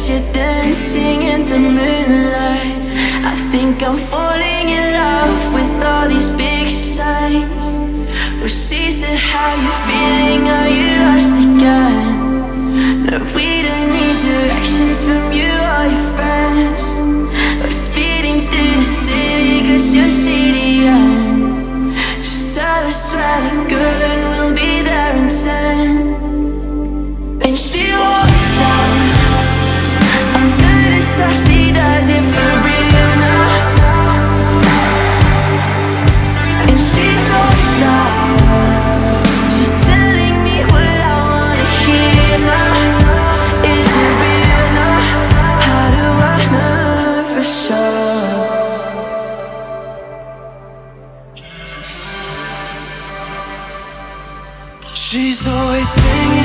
as you're dancing in the moonlight. I think I'm falling in love with all these big signs. Who sees it, how you feeling, are you lost again? No, we don't need directions from you or your friends. We're speeding through the city cause you're CDN. Just tell us where to go and we'll be there in 10. And she walks down, I noticed how she does it for real now. And she talks loud, she's telling me what I wanna hear now. Is it real now? How do I know for sure? She's always singing